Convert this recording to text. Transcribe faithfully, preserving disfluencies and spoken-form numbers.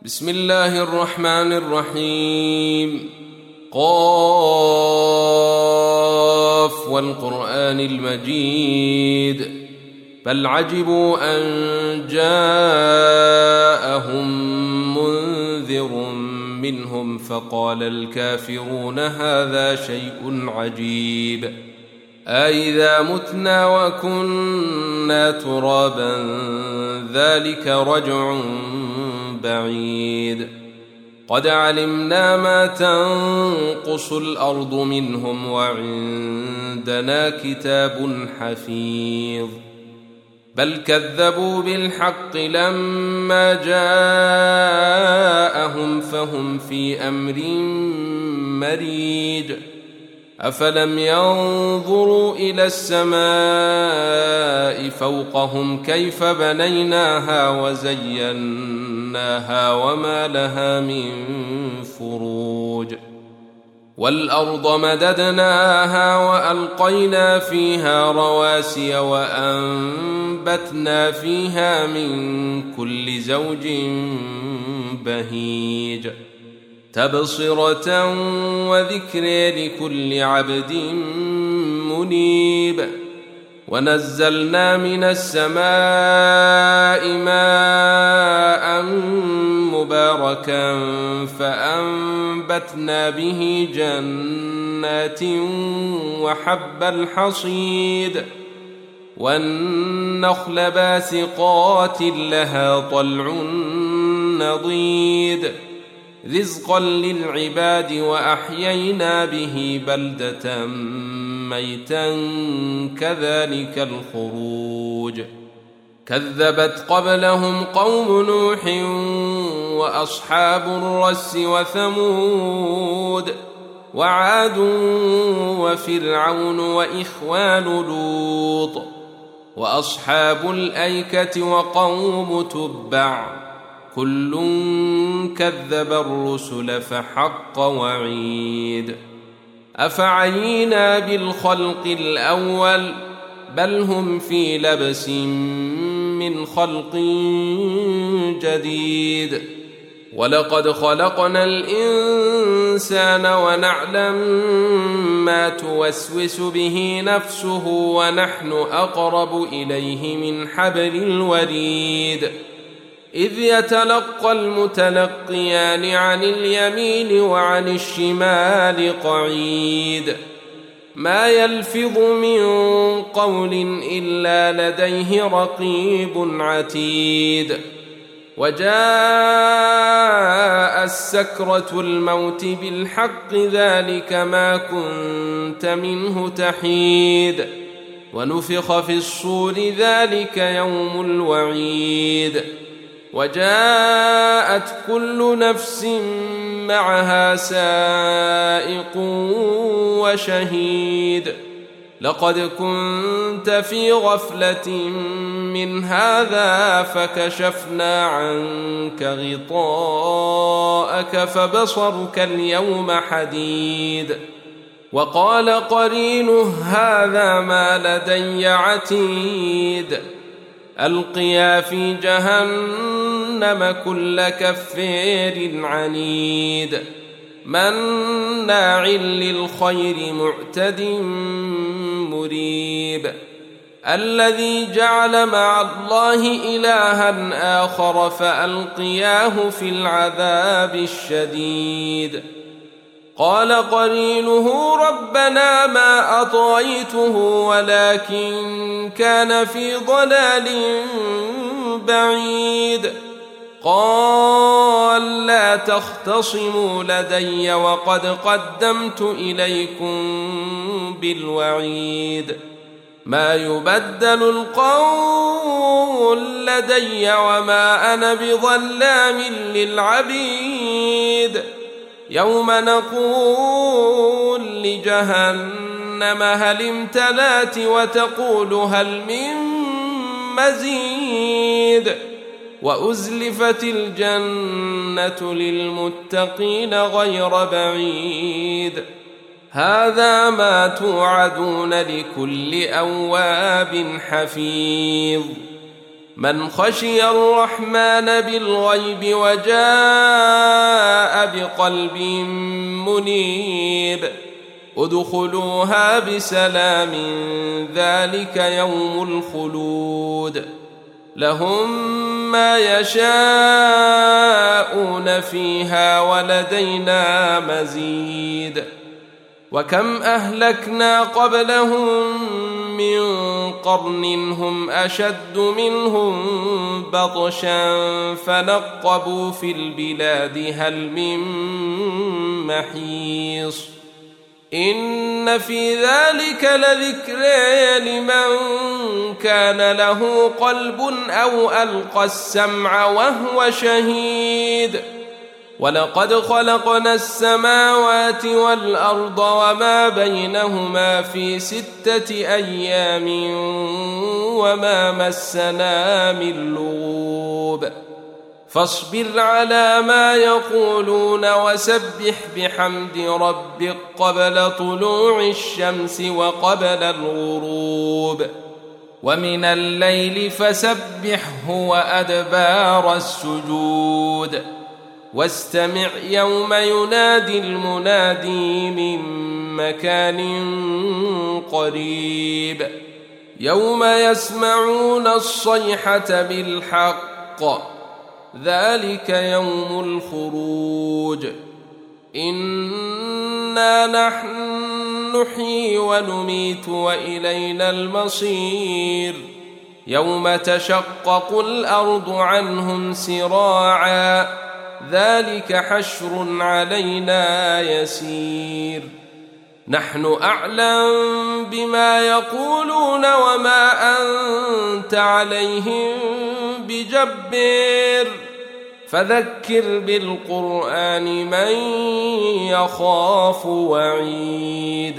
بسم الله الرحمن الرحيم. قاف والقرآن المجيد بل عجبوا أن جاءهم منذر منهم فقال الكافرون هذا شيء عجيب أإذا متنا وكنا ترابا ذلك رجع بعيد قد علمنا ما تنقص الأرض منهم وعندنا كتاب حفيظ بل كذبوا بالحق لما جاءهم فهم في أمر مريج أفلم ينظروا إلى السماء فوقهم كيف بنيناها وزيناها وما لها من فروج والأرض مددناها وألقينا فيها رواسي وأنبتنا فيها من كل زوج بهيج تبصرة وذكر لكل عبد منيب ونزلنا من السماء ماء مباركا فأنبتنا به جنات وحب الحصيد والنخل باسقات لها طلع نضيد رزقا للعباد وأحيينا به بلدة ميتا كذلك الخروج كذبت قبلهم قوم نوح وأصحاب الرس وثمود وعاد وفرعون وإخوان لوط وأصحاب الأيكة وقوم تبع كل كذب الرسل فحق وعيد أفعينا بالخلق الأول بل هم في لبس من خلق جديد ولقد خلقنا الإنسان ونعلم ما توسوس به نفسه ونحن أقرب إليه من حبل الوريد إذ يتلقى المتلقيان عن اليمين وعن الشمال قعيد ما يلفظ من قول إلا لديه رقيب عتيد وجاء السكرة الموت بالحق ذلك ما كنت منه تحيد ونفخ في الصور ذلك يوم الوعيد وجاءت كل نفس معها سائق وشهيد لقد كنت في غفلة من هذا فكشفنا عنك غطاءك فبصرك اليوم حديد وقال قرينه هذا ما لدي عتيد ألقيا في جهنم كل كفار عنيد مناع للخير معتد مريب الذي جعل مع الله إلها آخر فألقياه في العذاب الشديد قال قرينه ربنا ما أطغيته ولكن كان في ضلال بعيد قال لا تختصموا لدي وقد قدمت إليكم بالوعيد ما يبدل القول لدي وما أنا بظلام للعبيد يوم نقول لجهنم هل امتلأت وتقول هل من مزيد وأزلفت الجنة للمتقين غير بعيد هذا ما توعدون لكل أواب حفيظ من خشي الرحمن بالغيب وجاء بقلب منيب ادخلوها بسلام ذلك يوم الخلود لهم ما يشاءون فيها ولدينا مزيد وكم أهلكنا قبلهم من قرن هم أشد منهم بطشا فنقبوا في البلاد هل من محيص إن في ذلك لذكرى لمن كان له قلب أو ألقى السمع وهو شهيد ولقد خلقنا السماوات والأرض وما بينهما في ستة أيام وما مسنا من لغوب فاصبر على ما يقولون وسبح بحمد ربك قبل طلوع الشمس وقبل الغروب ومن الليل فسبحه وأدبار السجود واستمع يوم ينادي المنادي من مكان قريب يوم يسمعون الصيحة بالحق ذلك يوم الخروج إنا نحن نحيي ونميت وإلينا المصير يوم تشقق الأرض عنهم سراعا ذلك حشر علينا يسير نحن أعلم بما يقولون وما أنت عليهم بجبار فذكر بالقرآن من يخاف وعيد